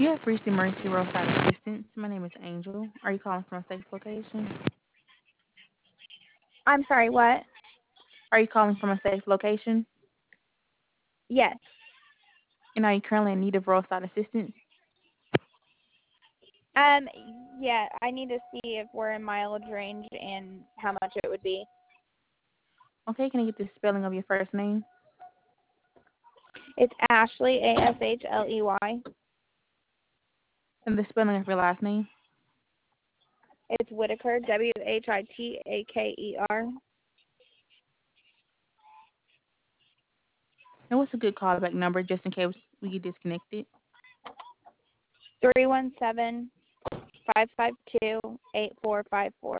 You have reached Emergency Roadside Assistance. My name is Angel. Are you calling from a safe location? I'm sorry, what? Are you calling from a safe location? Yes. And are you currently in need of roadside assistance? Um, yeah, I need to see if we're in mileage range and how much it would be. Okay, can I get the spelling of your first name It's Ashley, Ashley. and the spelling of your last name? It's Whitaker, Whitaker. And what's a good callback number just in case we get disconnected? 317-552-8454.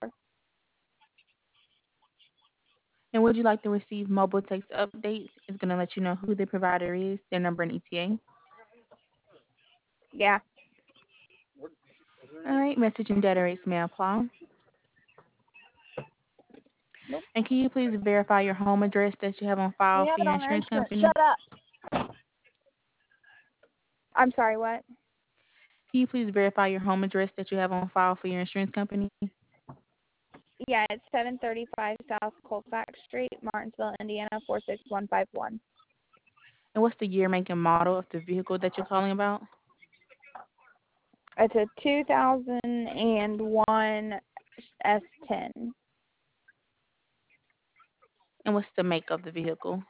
And would you like to receive mobile text updates? It's going to let you know who the provider is, their number, and ETA. Yeah. All right, message and data rates may apply. Nope. And can you please verify your home address that you have on We file have for it your on our insurance insurance. company? Shut up. I'm sorry, what? Can you please verify your home address that you have on file for your insurance company? Yeah, it's 735 South Colfax Street, Martinsville, Indiana, 46151. And what's the year, make, and model of the vehicle that you're calling about? It's a 2001 S10. And what's the make of the vehicle?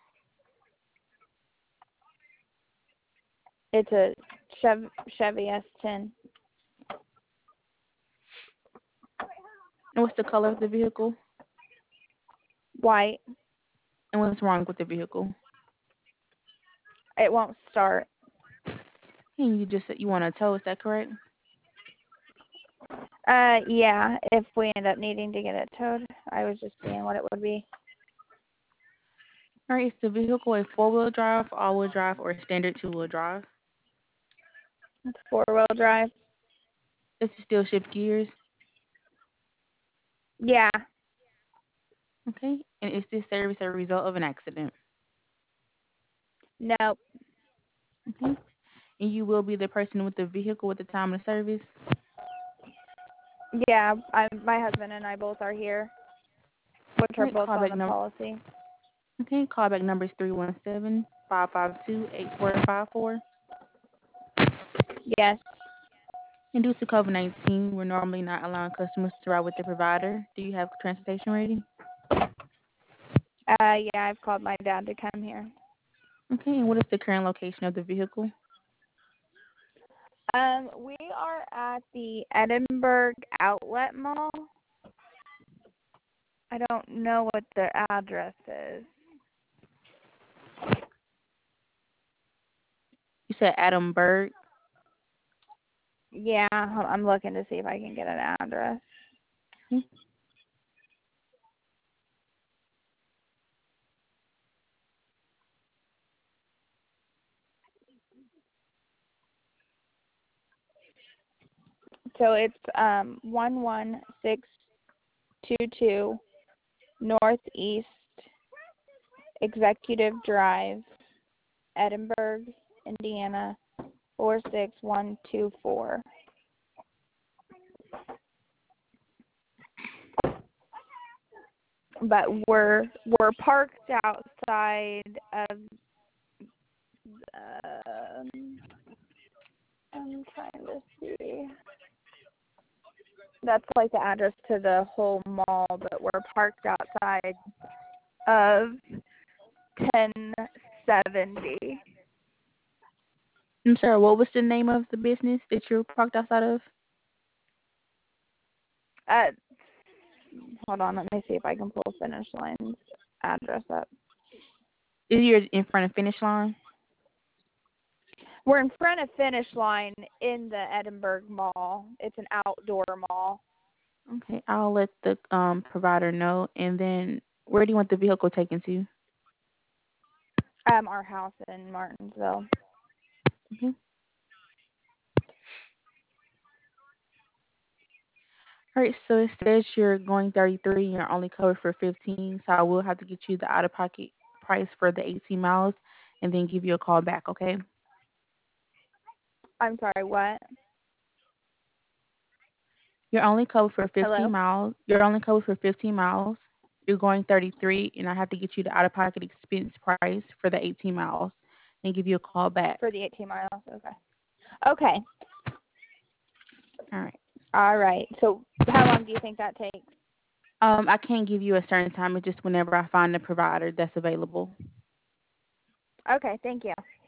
It's a Chevy S10. And what's the color of the vehicle? White. And what's wrong with the vehicle? It won't start. And you just said you want a tow, is that correct? Yeah, if we end up needing to get it towed, I was just seeing what it would be. All right, is the vehicle a four-wheel drive, all-wheel drive, or a standard two-wheel drive? It's 4-wheel drive. Does it still shift gears? Yeah. Okay. And is this service a result of an accident? Nope. Okay. And you will be the person with the vehicle at the time of service? Yeah, my husband and I both are here, which All are right, both on the policy. Okay, callback number is 317-552-8454. Yes. And due to COVID-19, we're normally not allowing customers to ride with the provider. Do you have transportation ready? Yeah, I've called my dad to come here. Okay, and what is the current location of the vehicle? We are at the Edinburgh Outlet Mall. I don't know what the address is. You said Adam Berg. Yeah, I'm looking to see if I can get an address. Okay. So it's 11622 Northeast Executive Drive, Edinburgh, Indiana 46124. But we're parked outside of I'm trying to see. That's like the address to the whole mall, but we're parked outside of 1070. I'm sorry, what was the name of the business that you're parked outside of? Uh, Hold on, let me see if I can pull Finish Line's address up. Is yours in front of Finish Line? We're in front of Finish Line in the Edinburgh Mall. It's an outdoor mall. Okay, I'll let the provider know. And then where do you want the vehicle taken to? Our house in Martinsville. Okay. All right, so it says you're going 33 and you're only covered for 15, so I will have to get you the out-of-pocket price for the 18 miles and then give you a call back, okay? I'm sorry, what? You're only covered for 15 Hello? miles. You're only covered for 15 miles. You're going 33, and I have to get you the out-of-pocket expense price for the 18 miles and give you a call back. For the 18 miles, okay. Okay, All right. all right. So how long do you think that takes? I can't give you a certain time. It's just whenever I find a provider that's available. Okay, thank you.